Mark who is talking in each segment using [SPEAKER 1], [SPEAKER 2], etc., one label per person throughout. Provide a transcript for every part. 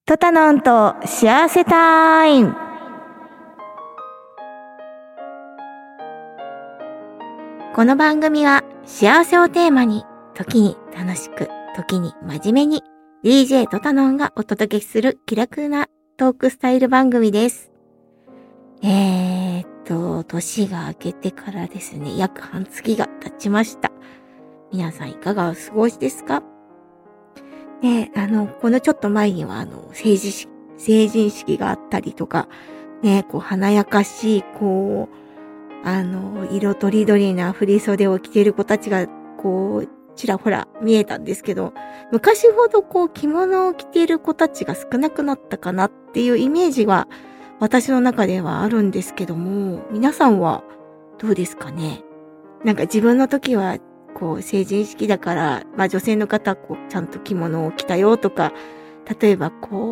[SPEAKER 1] トタノンと幸せタイム。この番組は幸せをテーマに、時に楽しく、時に真面目に DJ トタノンがお届けする気楽なトークスタイル番組です。年が明けてからですね、約半月が経ちました。皆さんいかがお過ごしですか？ね、このちょっと前には成人式があったりとか、ね、華やかしい、色とりどりな振り袖を着ている子たちが、ちらほら見えたんですけど、昔ほど着物を着ている子たちが少なくなったかなっていうイメージは、私の中ではあるんですけども、皆さんはどうですかね？なんか自分の時は、成人式だから、女性の方はちゃんと着物を着たよとか、例えば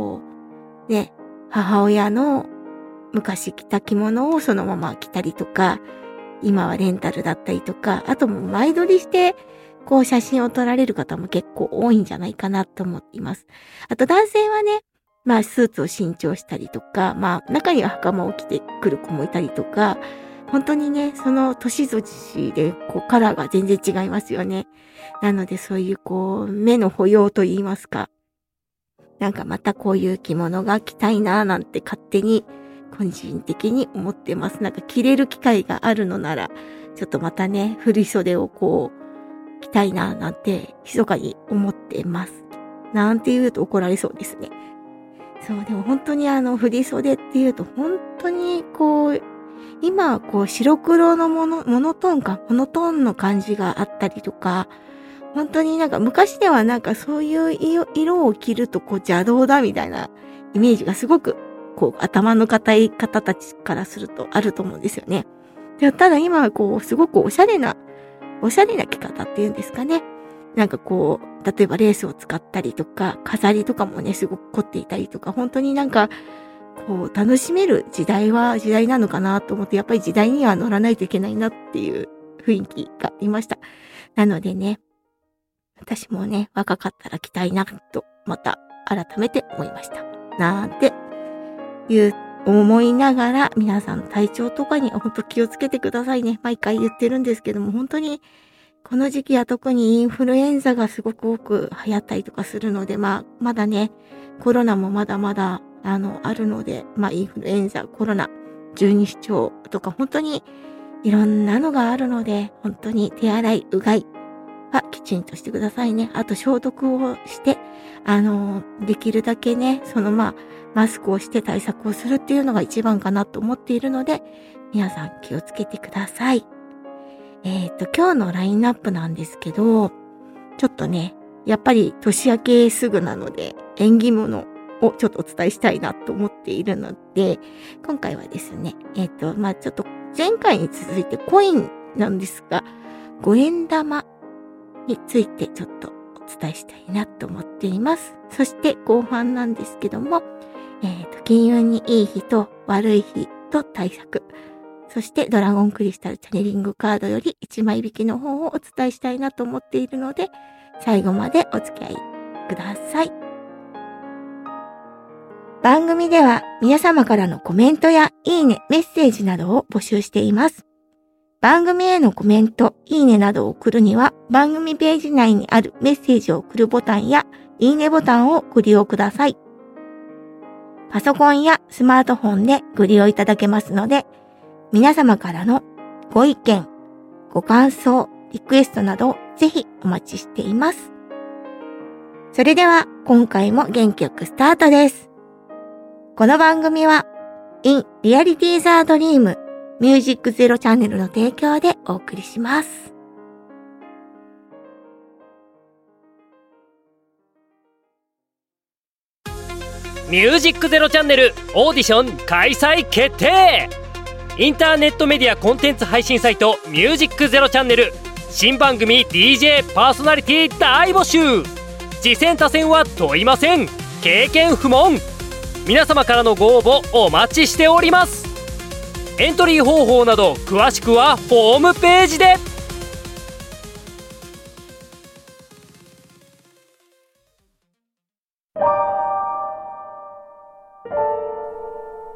[SPEAKER 1] 母親の昔着た着物をそのまま着たりとか、今はレンタルだったりとか、あとも前撮りして、写真を撮られる方も結構多いんじゃないかなと思っています。あと男性はね、スーツを新調したりとか、中には袴を着てくる子もいたりとか、本当にね、その年年でカラーが全然違いますよね。なのでそういう目の保養と言いますか、なんかまたこういう着物が着たいななんて勝手に個人的に思ってます。なんか着れる機会があるのなら、ちょっとまたね、振り袖を着たいななんて密かに思ってます。なんて言うと怒られそうですね。そう、でも本当に振り袖っていうと本当に今は白黒のモノトーンの感じがあったりとか、本当になんか昔ではなんかそういう色を着ると邪道だみたいなイメージがすごく頭の固い方たちからするとあると思うんですよね。で、ただ今はすごくおしゃれな着方っていうんですかね。なんか例えばレースを使ったりとか、飾りとかもね、すごく凝っていたりとか、本当になんか楽しめる時代は時代なのかなと思って、やっぱり時代には乗らないといけないなっていう雰囲気がありました。なのでね、私もね、若かったら着たいなと、また改めて思いました。なんて思いながら、皆さん体調とかに本当気をつけてくださいね。毎回言ってるんですけども、本当にこの時期は特にインフルエンザがすごく多く流行ったりとかするので、まだね、コロナもまだまだあるので、インフルエンザ、コロナ、十二指腸とか本当にいろんなのがあるので、本当に手洗い、うがいはきちんとしてくださいね。あと消毒をして、できるだけね、マスクをして対策をするっていうのが一番かなと思っているので、皆さん気をつけてください。今日のラインナップなんですけど、ちょっとね、やっぱり年明けすぐなので、縁起物をちょっとお伝えしたいなと思っているので、今回はですね、ちょっと前回に続いてコインなんですが、5円玉についてちょっとお伝えしたいなと思っています。そして後半なんですけども、金運にいい日と悪い日と対策。そしてドラゴンクリスタルチャネリングカードより1枚引きの方をお伝えしたいなと思っているので、最後までお付き合いください。番組では皆様からのコメントやいいね、メッセージなどを募集しています。番組へのコメント、いいねなどを送るには、番組ページ内にあるメッセージを送るボタンやいいねボタンをご利用ください。パソコンやスマートフォンでご利用いただけますので、皆様からのご意見、ご感想、リクエストなどをぜひお待ちしています。それでは今回も元気よくスタートです。この番組は In Reality the Dream Music Zero チャンネルの提供でお送りします。
[SPEAKER 2] ミュージックゼロチャンネルオーディション開催決定。インターネットメディアコンテンツ配信サイトミュージックゼロチャンネル新番組 DJ パーソナリティ大募集。次戦他戦は問いません。経験不問。皆様からのご応募お待ちしております。エントリー方法など詳しくはホームページで。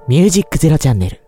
[SPEAKER 3] ミュージックゼロチャンネル。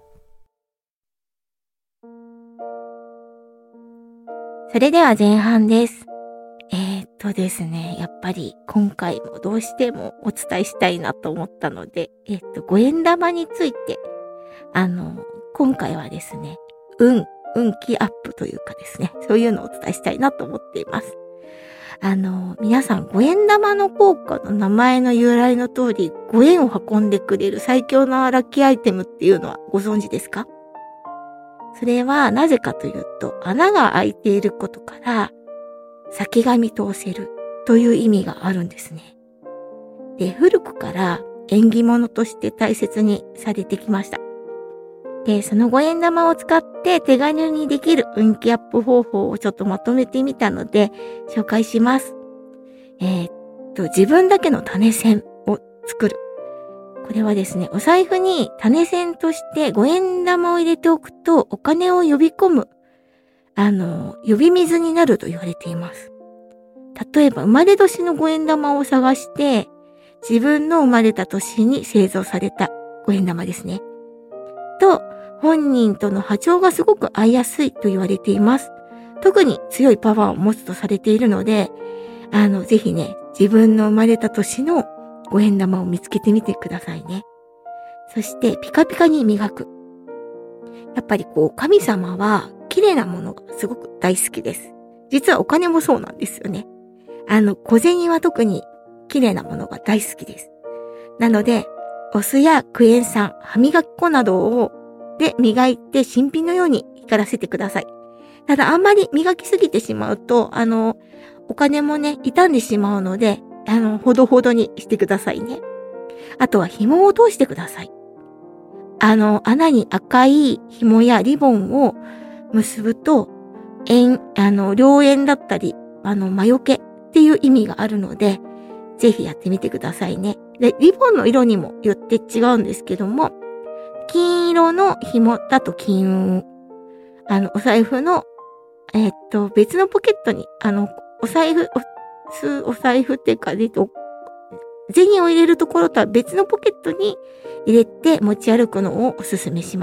[SPEAKER 1] それでは前半です。ですね、やっぱり今回もどうしてもお伝えしたいなと思ったので、5円玉について、今回はですね、運気アップというかですね、そういうのをお伝えしたいなと思っています。皆さん5円玉の効果の名前の由来の通り、5円を運んでくれる最強のラッキーアイテムっていうのはご存知ですか？それはなぜかというと、穴が開いていることから、先が見通せるという意味があるんですね。で、古くから縁起物として大切にされてきました。で、その5円玉を使って手軽にできる運気アップ方法をちょっとまとめてみたので紹介します。自分だけの種銭を作る。これはですね、お財布に種銭として5円玉を入れておくとお金を呼び込む、呼び水になると言われています。例えば生まれ年の5円玉を探して、自分の生まれた年に製造された5円玉ですね。と、本人との波長がすごく合いやすいと言われています。特に強いパワーを持つとされているので、ぜひね、自分の生まれた年の5円玉を見つけてみてくださいね。そして、ピカピカに磨く。やっぱり神様は綺麗なものがすごく大好きです。実はお金もそうなんですよね。小銭は特に綺麗なものが大好きです。なので、お酢やクエン酸、歯磨き粉などで磨いて新品のように光らせてください。ただあんまり磨きすぎてしまうと、お金もね、傷んでしまうので、ほどほどにしてくださいね。あとは紐を通してください。穴に赤い紐やリボンを結ぶと、良縁だったり、魔除けっていう意味があるので、ぜひやってみてくださいね。で、リボンの色にもよって違うんですけども、金色の紐だと金運。お財布の、別のポケットに、お財布っていうか、銭を入れるところとは別のポケットに入れて持ち歩くのをおすすめします。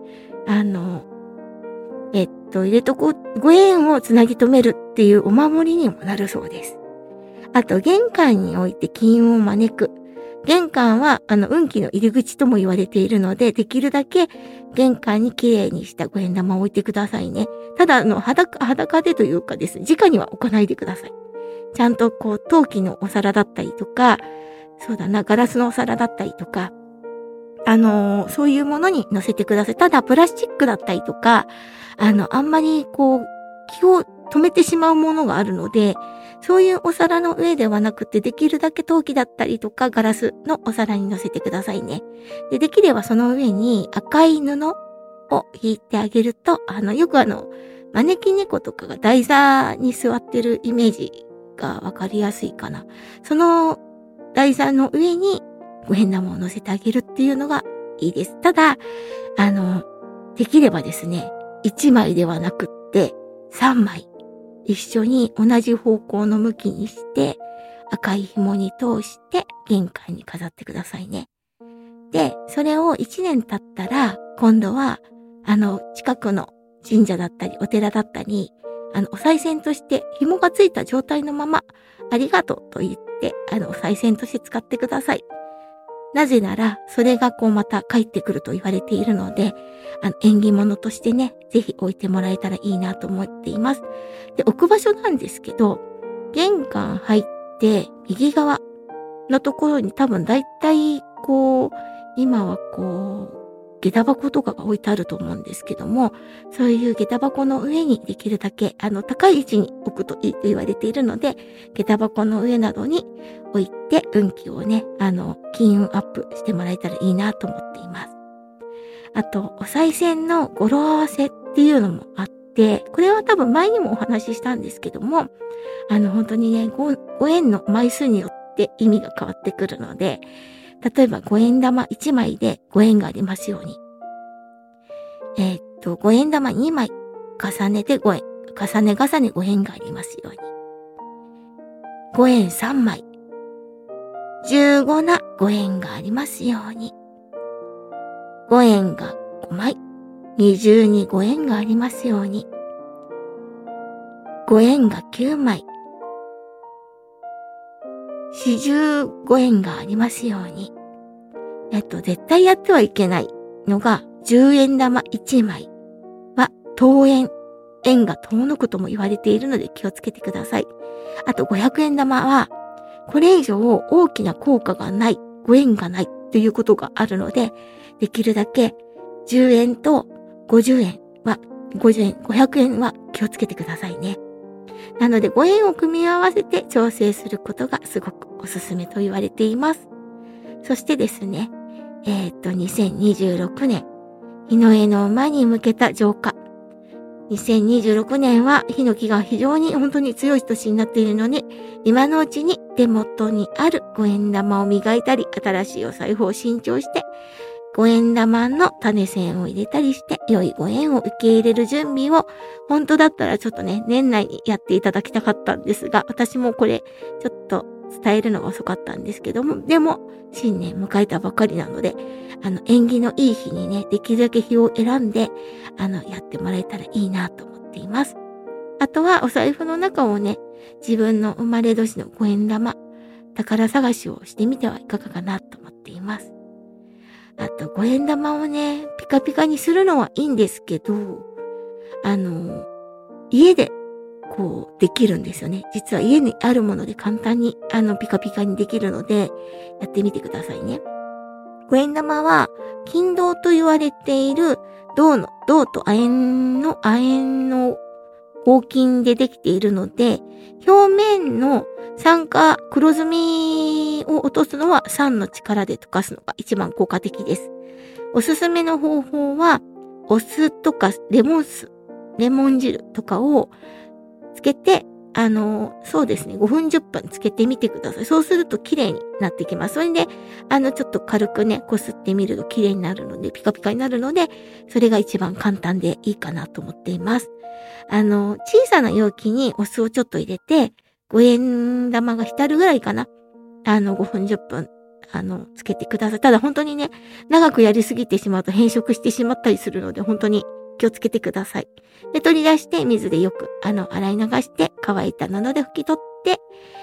[SPEAKER 1] 入れとこ5円をつなぎ止めるっていうお守りにもなるそうです。あと、玄関に置いて金運を招く。玄関は、運気の入り口とも言われているので、できるだけ玄関に綺麗にした5円玉を置いてくださいね。ただ、裸でというかですね、直には置かないでください。ちゃんと陶器のお皿だったりとか、そうだな、ガラスのお皿だったりとか、そういうものに乗せてください。ただ、プラスチックだったりとか、あんまり気を止めてしまうものがあるので、そういうお皿の上ではなくて、できるだけ陶器だったりとか、ガラスのお皿に乗せてくださいね。できればその上に赤い布を引いてあげると、よく招き猫とかが台座に座ってるイメージがわかりやすいかな。その台座の上に5円玉を乗せてあげるっていうのがいいです。ただ、できればですね、1枚ではなくって3枚一緒に同じ方向の向きにして赤い紐に通して玄関に飾ってくださいね。で、それを1年経ったら今度は近くの神社だったりお寺だったりお賽銭として紐がついた状態のままありがとうと言ってお賽銭として使ってください。なぜなら、それがまた帰ってくると言われているので、縁起物としてね、ぜひ置いてもらえたらいいなと思っています。で、置く場所なんですけど、玄関入って右側のところに多分だいたい今は下駄箱とかが置いてあると思うんですけども、そういう下駄箱の上にできるだけ高い位置に置くといいと言われているので、下駄箱の上などに置いて運気をね、金運アップしてもらえたらいいなと思っています。あと、お賽銭の語呂合わせっていうのもあって、これは多分前にもお話ししたんですけども、本当にね、5円の枚数によって意味が変わってくるので、例えば5円玉1枚で5円がありますように。5円玉2枚重ねて5円、重ね5円がありますように。5円3枚、15な5円がありますように。 5円が5枚。二重に5円がありますように。5円が9枚。四十5円がありますように。絶対やってはいけないのが、10円玉1枚は遠円。円が遠のくとも言われているので気をつけてください。あと500円玉は、これ以上大きな効果がない、ご縁がないということがあるので、できるだけ10円と50円は、500円は気をつけてくださいね。なので5円を組み合わせて調整することがすごくおすすめと言われています。そしてですね、2026年、日の絵の馬に向けた浄化。2026年はヒノキが非常に本当に強い年になっているので、今のうちに手元にある5円玉を磨いたり、新しいお財布を新調して、5円玉の種銭を入れたりして、良い5円を受け入れる準備を、本当だったらちょっとね、年内にやっていただきたかったんですが、私もこれ、ちょっと伝えるのが遅かったんですけども、でも、新年迎えたばかりなので、縁起のいい日にね、できるだけ日を選んで、やってもらえたらいいなと思っています。あとは、お財布の中をね、自分の生まれ年の5円玉、宝探しをしてみてはいかがかなと思っています。あと、5円玉をね、ピカピカにするのはいいんですけど、家で、できるんですよね。実は家にあるもので簡単に、ピカピカにできるので、やってみてくださいね。5円玉は、金銅と言われている、銅と亜鉛の合金でできているので、表面の酸化、黒ずみを落とすのは酸の力で溶かすのが一番効果的です。おすすめの方法は、お酢とかレモン汁とかをつけて、そうですね、5分10分つけてみてください。そうすると綺麗になってきます。それで、ちょっと軽くね、こすってみると綺麗になるので、ピカピカになるので、それが一番簡単でいいかなと思っています。小さな容器にお酢をちょっと入れて、5円玉が浸るぐらいかな。5分10分、つけてください。ただ本当にね、長くやりすぎてしまうと変色してしまったりするので、本当に気をつけてください。で、取り出して水でよく、洗い流して乾いた布で拭き取って、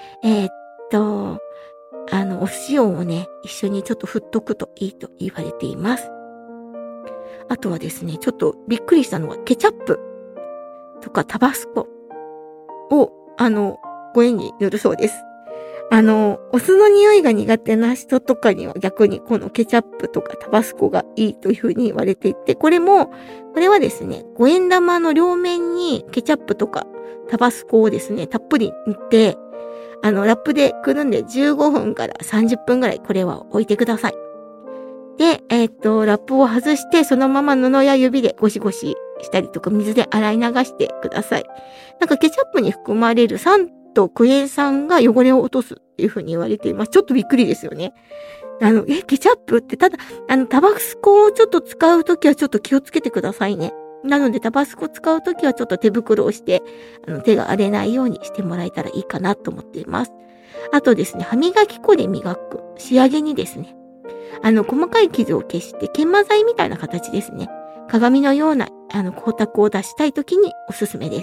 [SPEAKER 1] お塩をね、一緒にちょっと振っとくといいと言われています。あとはですね、ちょっとびっくりしたのが、ケチャップとかタバスコを、5円に塗るそうです。お酢の匂いが苦手な人とかには逆にこのケチャップとかタバスコがいいというふうに言われていて、これはですね、5円玉の両面にケチャップとかタバスコをですね、たっぷり塗って、ラップでくるんで15分から30分ぐらいこれは置いてください。で、ラップを外してそのまま布や指でゴシゴシしたりとか水で洗い流してください。なんかケチャップに含まれる酸とクエン酸が汚れを落とすっていう風に言われています。ちょっとびっくりですよね。ケチャップってただ、タバスコをちょっと使うときはちょっと気をつけてくださいね。なのでタバスコ使うときはちょっと手袋をして、手が荒れないようにしてもらえたらいいかなと思っています。あとですね、歯磨き粉で磨く仕上げにですね、細かい傷を消して研磨剤みたいな形ですね。鏡のような、光沢を出したいときにおすすめです。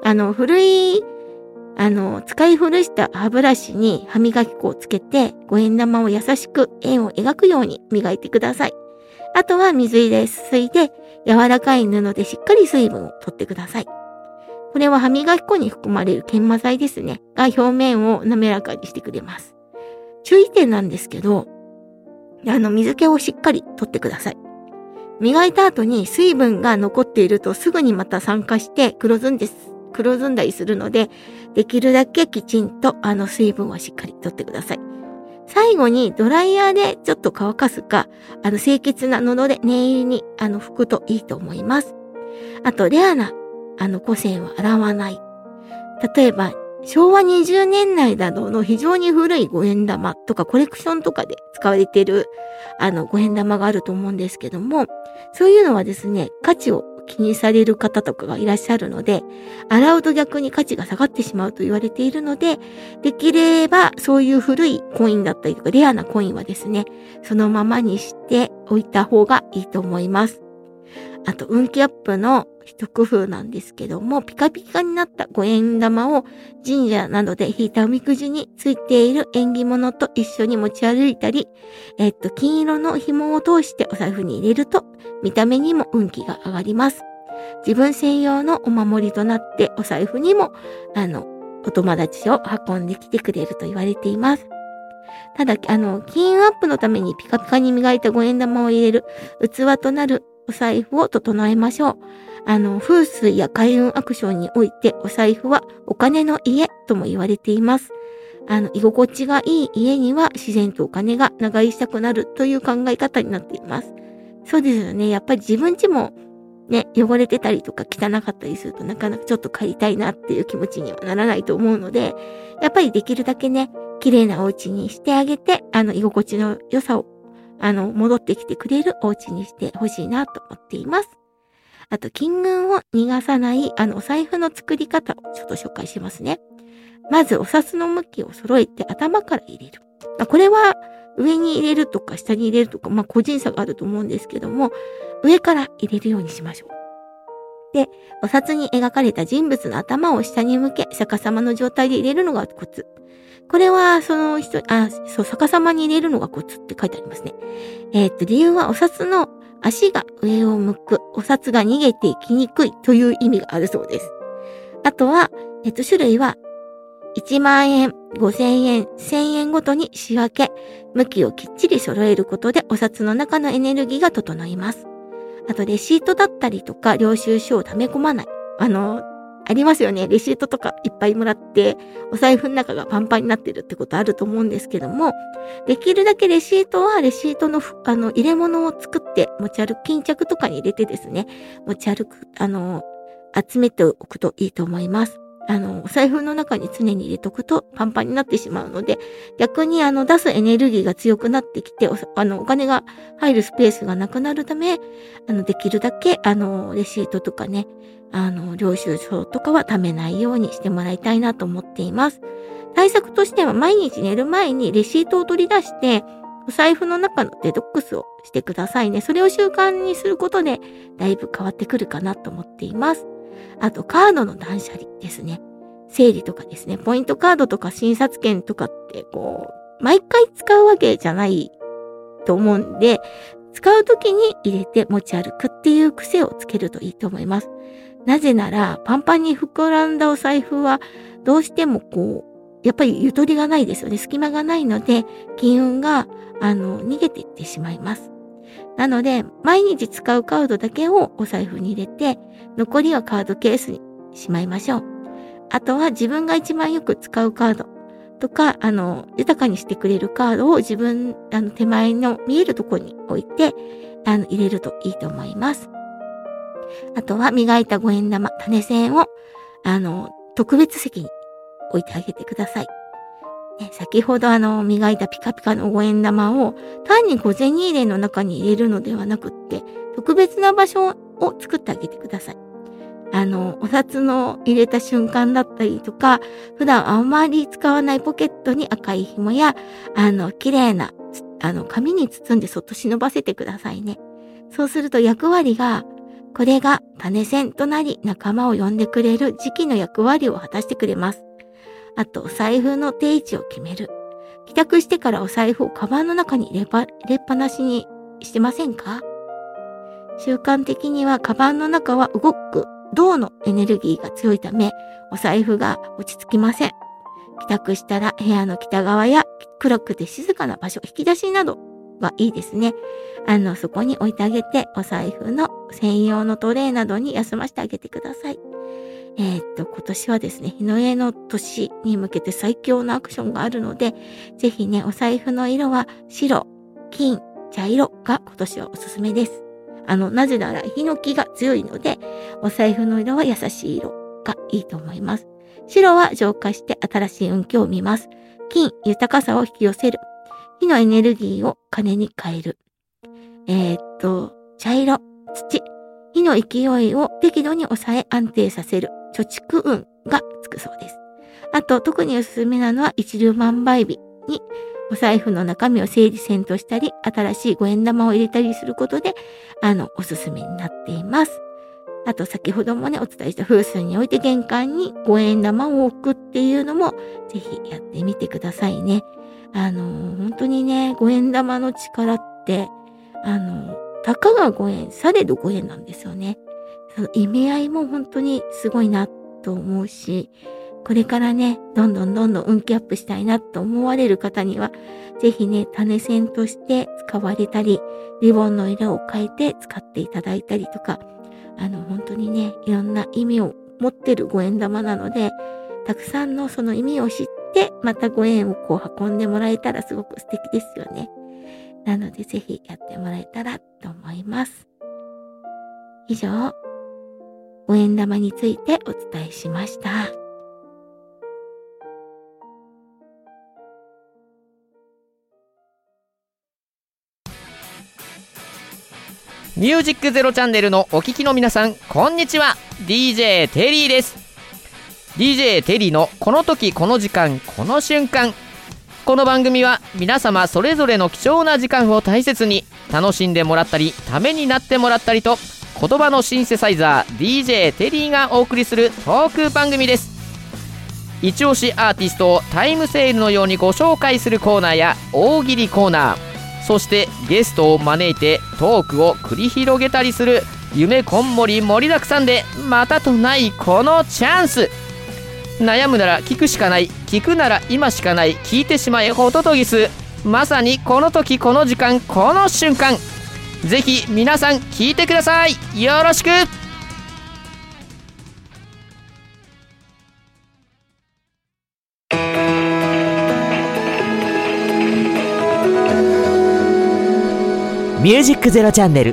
[SPEAKER 1] 使い古した歯ブラシに歯磨き粉をつけて、5円玉を優しく円を描くように磨いてください。あとは水入れすいで、柔らかい布でしっかり水分を取ってください。これは歯磨き粉に含まれる研磨剤ですね。が表面を滑らかにしてくれます。注意点なんですけど、水気をしっかり取ってください。磨いた後に水分が残っているとすぐにまた酸化して黒ずんだりするので、できるだけきちんと水分はしっかり取ってください。最後にドライヤーでちょっと乾かすか、清潔な布で念入りに拭くといいと思います。あと、レアな個性は洗わない。例えば、昭和20年代などの非常に古い5円玉とかコレクションとかで使われている5円玉があると思うんですけども、そういうのはですね、価値を気にされる方とかがいらっしゃるので、洗うと逆に価値が下がってしまうと言われているので、できればそういう古いコインだったりとかレアなコインはですね、そのままにしておいた方がいいと思います。あと運気アップの一工夫なんですけども、ピカピカになった5円玉を神社などで引いたおみくじについている縁起物と一緒に持ち歩いたり、金色の紐を通してお財布に入れると見た目にも運気が上がります。自分専用のお守りとなってお財布にもお友達を運んできてくれると言われています。ただ金運アップのためにピカピカに磨いた5円玉を入れる器となるお財布を整えましょう。風水や開運アクションにおいてお財布はお金の家とも言われています。居心地がいい家には自然とお金が長居したくなるという考え方になっています。そうですよね。やっぱり自分家もね、汚れてたりとか汚かったりするとなかなかちょっと帰りたいなっていう気持ちにはならないと思うので、やっぱりできるだけね、綺麗なお家にしてあげて、居心地の良さを戻ってきてくれるお家にしてほしいなと思っています。あと、金運を逃がさない、お財布の作り方をちょっと紹介しますね。まず、お札の向きを揃えて頭から入れる。これは、上に入れるとか下に入れるとか、個人差があると思うんですけども、上から入れるようにしましょう。で、お札に描かれた人物の頭を下に向け、逆さまの状態で入れるのがコツ。これは、逆さまに入れるのがコツって書いてありますね。理由はお札の足が上を向く、お札が逃げていきにくいという意味があるそうです。あとは、種類は、1万円、5000円、1000円ごとに仕分け、向きをきっちり揃えることでお札の中のエネルギーが整います。あと、レシートだったりとか、領収書を溜め込まない。ありますよね。レシートとかいっぱいもらって、お財布の中がパンパンになってるってことあると思うんですけども、できるだけレシートはレシートの入れ物を作って持ち歩く、巾着とかに入れてですね、持ち歩く、集めておくといいと思います。お財布の中に常に入れとくとパンパンになってしまうので、逆に出すエネルギーが強くなってきて、お金が入るスペースがなくなるため、できるだけ、レシートとかね、領収書とかは貯めないようにしてもらいたいなと思っています。対策としては毎日寝る前にレシートを取り出して、お財布の中のデトックスをしてくださいね。それを習慣にすることで、だいぶ変わってくるかなと思っています。あと、カードの断捨離ですね。整理とかですね。ポイントカードとか診察券とかって毎回使うわけじゃないと思うんで、使うときに入れて持ち歩くっていう癖をつけるといいと思います。なぜなら、パンパンに膨らんだお財布は、どうしてもやっぱりゆとりがないですよね。隙間がないので、金運が、逃げていってしまいます。なので、毎日使うカードだけをお財布に入れて、残りはカードケースにしまいましょう。あとは自分が一番よく使うカードとか、豊かにしてくれるカードを自分、手前の見えるところに置いて、入れるといいと思います。あとは磨いた5円玉、種銭を、特別席に置いてあげてください。先ほど磨いたピカピカの5円玉を単に小銭入れの中に入れるのではなくって、特別な場所を作ってあげてください。お札の入れた瞬間だったりとか、普段あまり使わないポケットに赤い紐や、綺麗な、紙に包んでそっと忍ばせてくださいね。そうすると役割が、これが種銭となり仲間を呼んでくれる時期の役割を果たしてくれます。あと、お財布の定位置を決める。帰宅してからお財布をカバンの中に入れっぱなしにしてませんか？習慣的にはカバンの中は動く銅のエネルギーが強いため、お財布が落ち着きません。帰宅したら部屋の北側や暗くて静かな場所、引き出しなどがいいですね。そこに置いてあげて、お財布の専用のトレイなどに休ませてあげてください。今年はですね、日の出の年に向けて最強のアクションがあるので、ぜひね、お財布の色は白、金、茶色が今年はおすすめです。なぜなら、ヒノキが強いので、お財布の色は優しい色がいいと思います。白は浄化して新しい運気を生みます。金、豊かさを引き寄せる。火のエネルギーを金に変える。茶色、土。 火の勢いを適度に抑え安定させる貯蓄運がつくそうです。あと、特におすすめなのは一粒万倍日にお財布の中身を整理整頓したり、新しい5円玉を入れたりすることで、おすすめになっています。あと、先ほどもね、お伝えした風水において玄関に5円玉を置くっていうのも、ぜひやってみてくださいね。本当にね、5円玉の力って、たかが5円、されど5円なんですよね。その意味合いも本当にすごいなと思うし、これからね、どんどん運気アップしたいなと思われる方には、ぜひね、種銭として使われたり、リボンの色を変えて使っていただいたりとか、本当にね、いろんな意味を持ってる5円玉なので、たくさんのその意味を知って、また5円をこう運んでもらえたらすごく素敵ですよね。なので、ぜひやってもらえたらと思います。以上、5円玉についてお伝えしました。
[SPEAKER 3] ミュージックゼロチャンネルのお聞きの皆さん、こんにちは。 DJ テリーです。 DJ テリーのこの時この時間この瞬間。この番組は皆様それぞれの貴重な時間を大切に楽しんでもらったり、ためになってもらったりと、言葉のシンセサイザー DJ テリーがお送りするトーク番組です。一押しアーティストをタイムセールのようにご紹介するコーナーや大喜利コーナー、そしてゲストを招いてトークを繰り広げたりする夢こんもり盛りだくさんで、またとないこのチャンス。悩むなら聞くしかない、聞くなら今しかない、聞いてしまえホトトギス。まさにこの時この時間この瞬間。ぜひ皆さん聞いてください。よろしく。
[SPEAKER 4] ミュージックゼロチャンネル。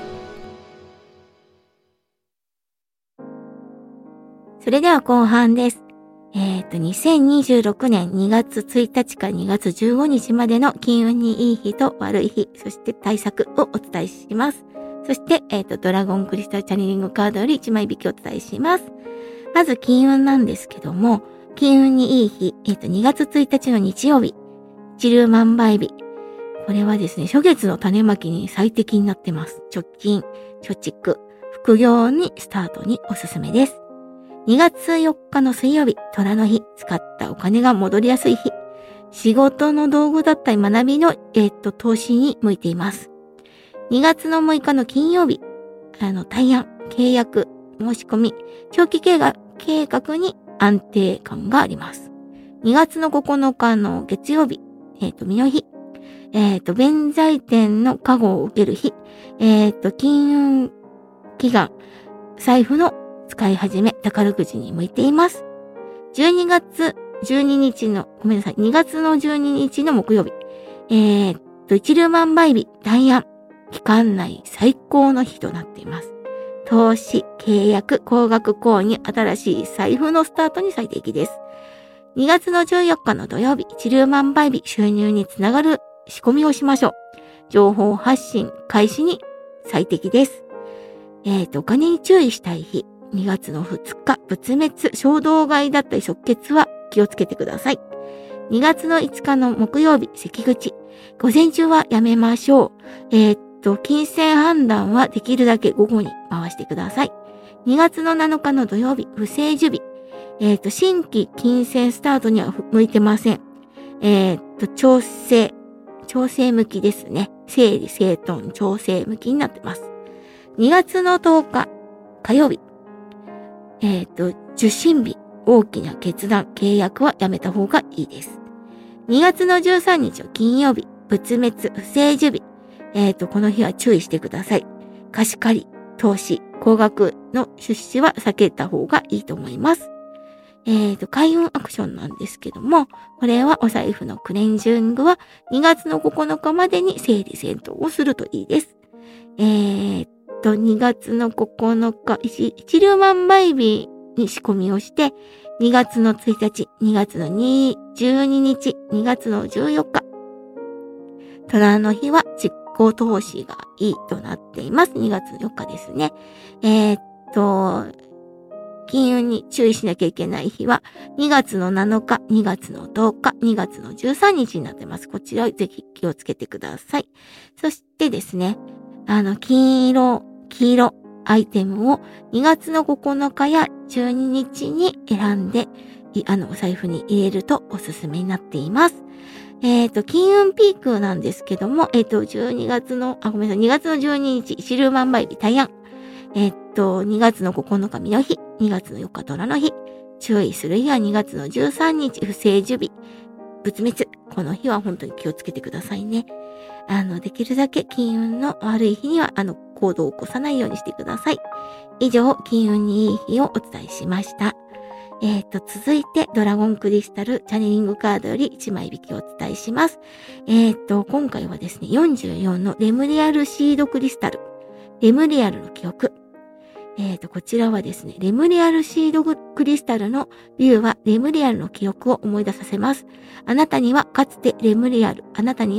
[SPEAKER 1] それでは後半です。2026年2月1日から2月15日までの金運にいい日と悪い日、そして対策をお伝えします。そして、ドラゴンクリスタルチャネリングカードより1枚引きお伝えします。まず金運なんですけども、金運にいい日、2月1日の日曜日、一粒万倍日。これはですね、初月の種まきに最適になってます。貯金、貯蓄、副業にスタートにおすすめです。2月4日の水曜日、虎の日、使ったお金が戻りやすい日。仕事の道具だったり学びの、投資に向いています。2月の6日の金曜日、対案、契約、申し込み、長期計画に安定感があります。2月の9日の月曜日、身の日、弁財天の加護を受ける日、金運祈願、財布の使い始め、宝くじに向いています。2月の12日の木曜日。一粒万倍日、大安。期間内最高の日となっています。投資、契約、高額購入、新しい財布のスタートに最適です。2月の14日の土曜日、一粒万倍日、収入につながる仕込みをしましょう。情報発信、開始に最適です。お金に注意したい日。2月の2日、仏滅、衝動買いだったり即決は気をつけてください。2月の5日の木曜日、関口。午前中はやめましょう。金銭判断はできるだけ午後に回してください。2月の7日の土曜日、不正受日。新規金銭スタートには向いてません。調整向きですね。整理整頓、調整向きになってます。2月の10日、火曜日。受信日、大きな決断、契約はやめた方がいいです。2月の13日は金曜日、仏滅、不正受日。この日は注意してください。貸し借り、投資、高額の出資は避けた方がいいと思います。開運アクションなんですけども、これはお財布のクレンジングは2月の9日までに整理整頓をするといいです。2月の9日、一粒万倍日に仕込みをして、2月の1日、2月の12日、2月の14日。虎の日は実ご投資がいいとなっています。2月4日ですね。金運に注意しなきゃいけない日は、2月の7日、2月の10日、2月の13日になってます。こちらをぜひ気をつけてください。そしてですね、黄色アイテムを2月の9日や12日に選んで、お財布に入れるとおすすめになっています。金運ピークなんですけども、2月の12日、シルマンバイ日大安。2月の9日、身の日。2月の4日、虎の日。注意する日は2月の13日、不正受日。仏滅。この日は本当に気をつけてくださいね。できるだけ金運の悪い日には、行動を起こさないようにしてください。以上、金運にいい日をお伝えしました。続いて、ドラゴンクリスタルチャネリングカードより1枚引きをお伝えします。今回はですね、44のレムリアルシードクリスタル。レムリアルの記憶。こちらはですね、レムリアルシードクリスタルの竜はレムリアルの記憶を思い出させます。あなたにはかつてレムリアル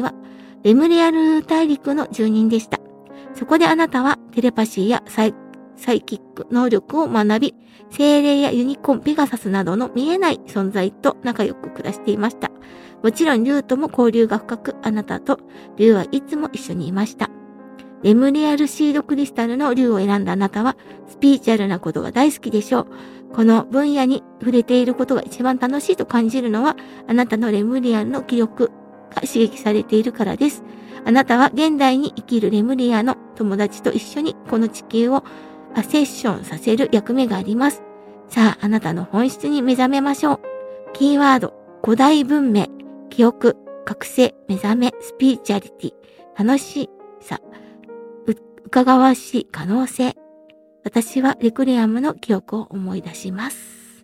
[SPEAKER 1] 大陸の住人でした。そこであなたはテレパシーやサイキック能力を学び、精霊やユニコーン、ペガサスなどの見えない存在と仲良く暮らしていました。もちろん竜とも交流が深く、あなたと竜はいつも一緒にいました。レムリアルシードクリスタルの竜を選んだあなたは、スピーチュアルなことが大好きでしょう。この分野に触れていることが一番楽しいと感じるのは、あなたのレムリアルの記憶が刺激されているからです。あなたは現代に生きるレムリアの友達と一緒にこの地球をアセッションさせる役目があります。さあ、あなたの本質に目覚めましょう。キーワード、古代文明、記憶、覚醒、目覚め、スピーチュアリティ、楽しさ、伺わしい可能性。私はレクリアムの記憶を思い出します。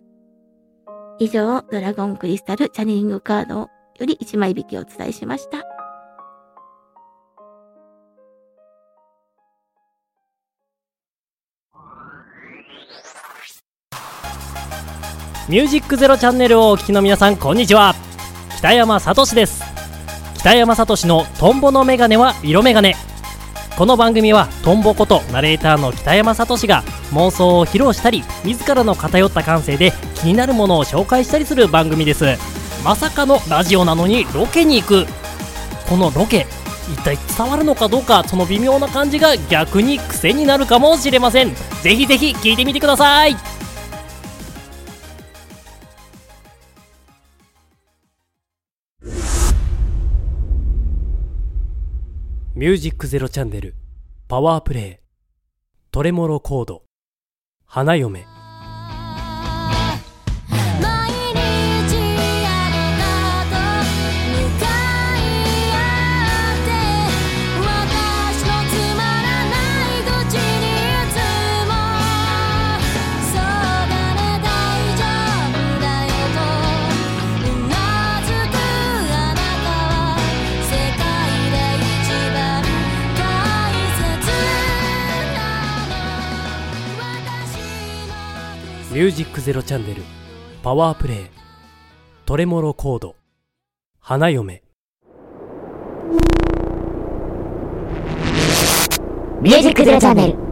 [SPEAKER 1] 以上、ドラゴンクリスタルチャネリングカードより1枚引きをお伝えしました。
[SPEAKER 2] ミュージックゼロチャンネルをお聞きの皆さん、こんにちは。北山聡です。北山聡のトンボのメガネは色メガネ。この番組はトンボことナレーターの北山聡が妄想を披露したり、自らの偏った感性で気になるものを紹介したりする番組です。まさかのラジオなのにロケに行く。このロケ、一体伝わるのかどうか、その微妙な感じが逆に癖になるかもしれません。ぜひぜひ聞いてみてください。ミュージックゼロチャンネルパワープレイトレモロコード花嫁。ミュージックゼロチャンネルパワープレイトレモロコード花嫁。
[SPEAKER 4] ミュージックゼロチャンネル。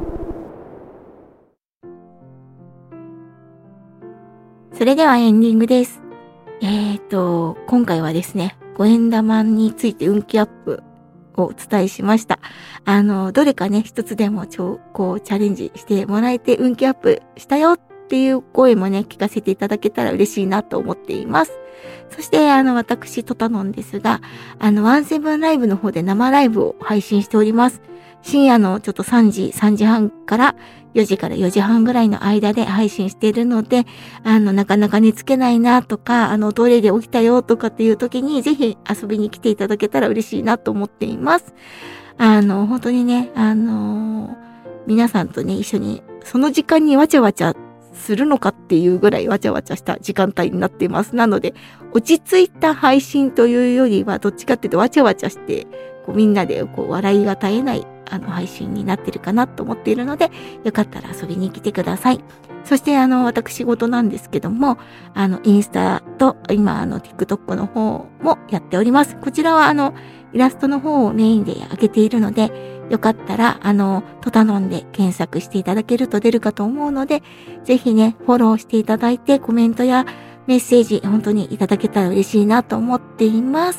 [SPEAKER 1] それではエンディングです。今回はですね、5円玉について運気アップをお伝えしました。どれかね、一つでもチャレンジしてもらえて運気アップしたよっていう声もね、聞かせていただけたら嬉しいなと思っています。そして、私、トタノンですが、ワンセブンライブの方で生ライブを配信しております。深夜のちょっと3時半から4時から4時半ぐらいの間で配信しているので、なかなか寝つけないなとか、トイレで起きたよとかっていう時に、ぜひ遊びに来ていただけたら嬉しいなと思っています。本当にね、皆さんとね、一緒に、その時間にわちゃわちゃするのかっていうぐらいわちゃわちゃした時間帯になっています。なので、落ち着いた配信というよりは、どっちかっていうとわちゃわちゃして、 みんなで笑いが絶えない配信になってるかなと思っているので、よかったら遊びに来てください。そして私事なんですけども、インスタと今TikTok の方もやっております。こちらはイラストの方をメインで上げているので、よかったらと頼んで検索していただけると出るかと思うので、ぜひね、フォローしていただいてコメントやメッセージ本当にいただけたら嬉しいなと思っています。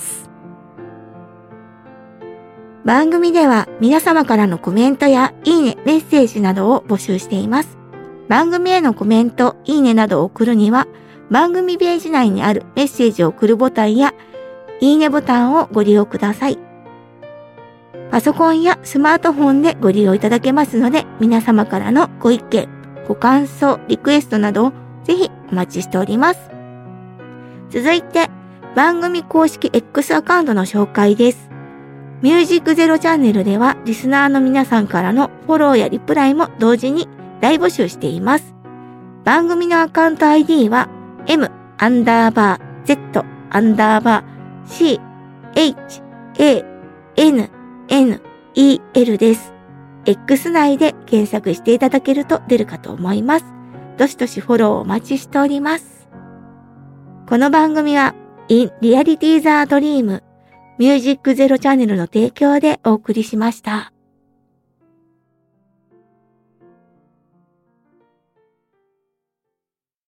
[SPEAKER 1] 番組では皆様からのコメントやいいね、メッセージなどを募集しています。番組へのコメント、いいねなどを送るには、番組ページ内にあるメッセージを送るボタンや、いいねボタンをご利用ください。パソコンやスマートフォンでご利用いただけますので、皆様からのご意見、ご感想、リクエストなどをぜひお待ちしております。続いて、番組公式 X アカウントの紹介です。ミュージックゼロチャンネルでは、リスナーの皆さんからのフォローやリプライも同時に大募集しています。番組のアカウント ID は M_Z_CHANNEL です。X 内で検索していただけると出るかと思います。どしどしフォローをお待ちしております。この番組は In Reality the Dream ミュージックゼロチャンネルの提供でお送りしました。